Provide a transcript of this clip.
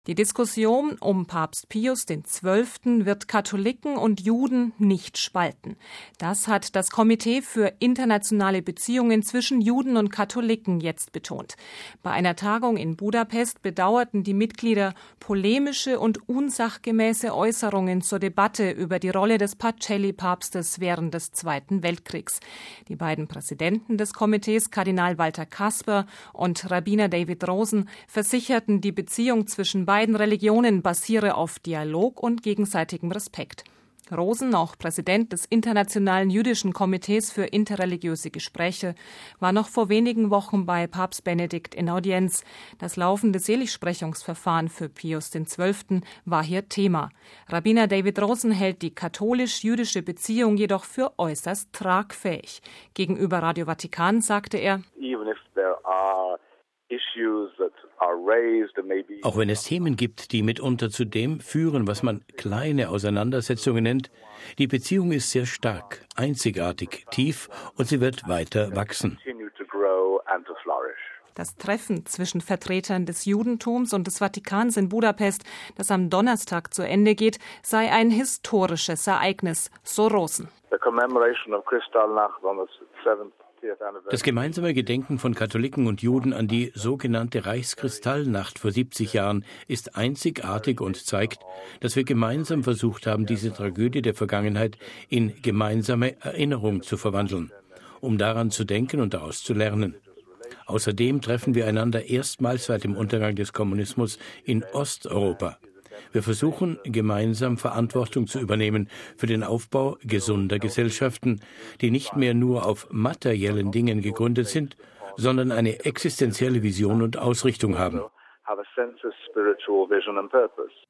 Die Diskussion um Papst Pius XII. Wird Katholiken und Juden nicht spalten. Das hat das Komitee für internationale Beziehungen zwischen Juden und Katholiken jetzt betont. Bei einer Tagung in Budapest bedauerten die Mitglieder polemische und unsachgemäße Äußerungen zur Debatte über die Rolle des Pacelli-Papstes während des Zweiten Weltkriegs. Die beiden Präsidenten des Komitees, Kardinal Walter Kasper und Rabbiner David Rosen, versicherten, die Beziehung zwischen beiden Religionen basiere auf Dialog und gegenseitigem Respekt. Rosen, auch Präsident des Internationalen Jüdischen Komitees für interreligiöse Gespräche, war noch vor wenigen Wochen bei Papst Benedikt in Audienz. Das laufende Seligsprechungsverfahren für Pius XII. War hier Thema. Rabbiner David Rosen hält die katholisch-jüdische Beziehung jedoch für äußerst tragfähig. Gegenüber Radio Vatikan sagte er: Auch wenn es Themen gibt, die mitunter zu dem führen, was man kleine Auseinandersetzungen nennt, die Beziehung ist sehr stark, einzigartig, tief und sie wird weiter wachsen. Das Treffen zwischen Vertretern des Judentums und des Vatikans in Budapest, das am Donnerstag zu Ende geht, sei ein historisches Ereignis, so Rosen. Das gemeinsame Gedenken von Katholiken und Juden an die sogenannte Reichskristallnacht vor 70 Jahren ist einzigartig und zeigt, dass wir gemeinsam versucht haben, diese Tragödie der Vergangenheit in gemeinsame Erinnerung zu verwandeln, um daran zu denken und daraus zu lernen. Außerdem treffen wir einander erstmals seit dem Untergang des Kommunismus in Osteuropa. Wir versuchen, gemeinsam Verantwortung zu übernehmen für den Aufbau gesunder Gesellschaften, die nicht mehr nur auf materiellen Dingen gegründet sind, sondern eine existenzielle Vision und Ausrichtung haben.